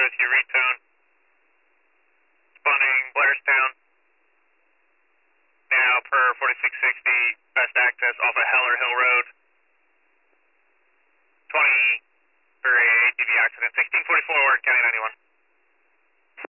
Rescue retone. Spawning Blairstown. Now per 4660, best access off of Heller Hill Road.